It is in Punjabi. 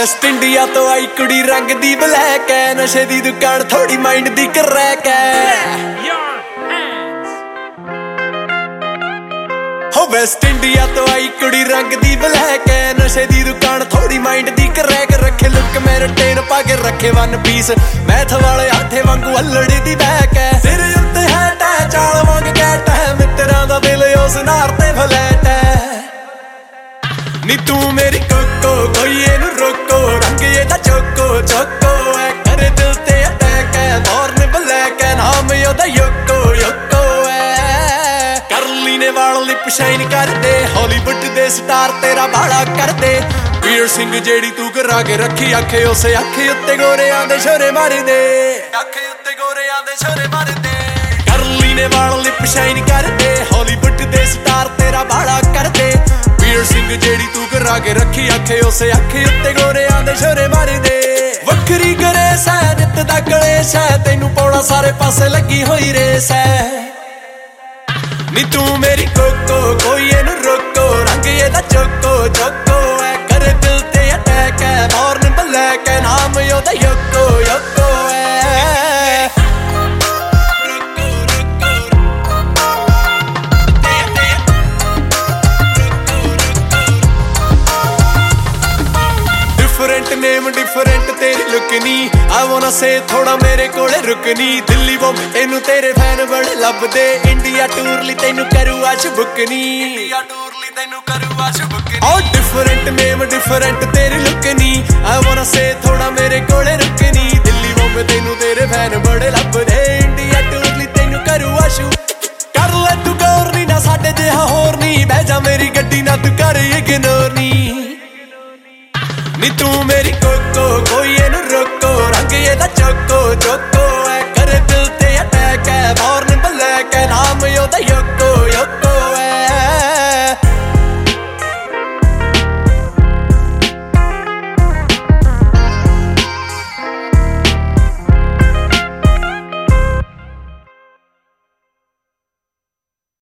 ਵੈਸਟ ਇੰਡੀਆ ਤੋਂ ਆਈ ਕੁੜੀ ਰੰਗ ਦੀ ਬਲੈਕ ਐ, ਨਸ਼ੇ ਦੀ ਦੁਕਾਨ ਥੋੜੀ ਮਾਈਂਡ ਦੀ ਕਰੈਕ ਐ। ਹੋ ਵੈਸਟ ਇੰਡੀਆ ਤੋਂ ਆਈ ਕੁੜੀ ਰੰਗ ਦੀ ਬਲੈਕ ਐ, ਨਸ਼ੇ ਦੀ ਦੁਕਾਨ ਥੋੜੀ ਮਾਈਂਡ ਦੀ ਕਰੈਕ। ਰੱਖੇ ਲੁੱਕ ਮੈਰਟੇਨ ਪਾ ਕੇ ਰੱਖੇ ਵਨ ਪੀਸ, ਮੈਥ ਵਾਲੇ ਆਠੇ ਵਾਂਗੂ ਅਲੜੀ ਦੀ ਬੈਕ ਐ। ਸਿਰ ਉੱਤੇ ਹੈਟ ਐ, ਚਾਲ ਵਾਂਗ ਕੈਟ ਐ, ਮਿੱਤਰਾਂ ਦਾ ਦਿਲ ਉਸ ਨਾਰ ਤੇ ਫਲੈਟ ਐ। ਨੀ ਤੂੰ ਮੇਰੀ ਕੋਕੋ, ਕੋਈ ਇਹਨੂੰ ਰੋਕੋ, ਰੰਗ ਇਹਦਾ ਚੋਕੋ ਚੋਕੋ ਐ। ਕਰੇ ਦਿਲ ਤੇ ਅਟੈਕ ਐ, ਬੋਰਨ ਬਲੈਕ ਐ, ਨਾਮ ਉਹਦਾ ਯੋਕੋ ਯੋਕੋ ਐ। ਕਰਲੀ ਨੇ ਵਾਲ ਲਿਪ ਸ਼ਾਈਨ ਕਰਦੇ, ਹਾਲੀਵੁੱਡ ਦੇ ਸਟਾਰ ਤੇਰਾ ਬਾਲਾ ਕਰਦੇ। ਵੀਰ ਸਿੰਘ ਜਿਹੜੀ ਤੂੰ ਕਰਾ ਕੇ ਰੱਖੀ ਅੱਖੇ, ਉਸੇ ਅੱਖੇ ਉੱਤੇ ਗੋਰਿਆਂ ਦੇ ਛੋਰੇ ਮਾਰਦੇ, ਅੱਖੇ ਉੱਤੇ ਗੋਰਿਆਂ ਦੇ ਛੋਰੇ ਮਾਰਦੇ। ਕਰਲੀ ਨੇ ਵਾਲ ਲਿਪ ਸ਼ਾਈਨ ਕਰਦੇ, ਹਾਲੀਵੁੱਡ ਦੇ ਸਟਾਰ ਤੇਰਾ ਬਾਲਾ ਕਰਦੇ। ਵੀਰ ਸਿੰਘ ਜਿਹੜੀ ਤੂੰ ਕਰਾ ਕੇ ਰੱਖੀ ਅੱਖੇ, ਉਸੇ ਅੱਖੇ ਉੱਤੇ ਗੋਰਿਆਂ ਦੇ ਛੋਰੇ ਮਾਰਦੇ। ਵੱਖਰੀ ਗਰੇਸ ਐ, ਨਿੱਤ ਦਾ ਕਲੇਸ਼ ਐ, ਤੈਨੂੰ ਪਾਉਣਾ ਸਾਰੇ ਪਾਸੇ ਲੱਗੀ ਹੋਈ ਰੇਸ ਐ। ਨੀ ਤੂੰ ਮੇਰੀ ਕੋਕੋ, ਕੋਈ ਇਹਨੂੰ ਰੋਕੋ, ਰੰਗ ਇਹਦਾ ਚੋਕੋ ਚੋਕੋ ਐ। ਕਰੇ ਦਿਲ ਤੇ ਅਟੈਕ ਐ, ਬੋਰਨ ਬਲੈਕ ਐ, ਨਾਮ ਉਹਦਾ ਯੋਕੋ ਯੋਕੋ ਐ। डिफरेंट नेम डिफरेंट तेरी लुक नी, आई वांना से थोड़ा मेरे कोले रुकनी। दिल्ली बॉम्बे तेनू तेरे फैन बड़े लभदे, इंडिया टूर ली तेनू करू आज बुक नी, इंडिया टूर ली तेनू करू आज बुक नी। ओ डिफरेंट नेम डिफरेंट तेरी लुक नी, आई वांना से थोड़ा मेरे कोले रुकनी। दिल्ली बॉम्बे तेनू तेरे फैन बड़े लभदे, इंडिया टूर ली तेनू करू आज कर ले तू गौर नी, ना साडे जिहा होर नी, बह जा मेरी गड्डी ना तू कर इग्नोर नी। नी तू मेरी कोको, कोई ਇਹਨੂੰ ਰੋਕੋ, ਰੰਗ ਇਹਦਾ ਚੋਕੋ ਚੋਕੋ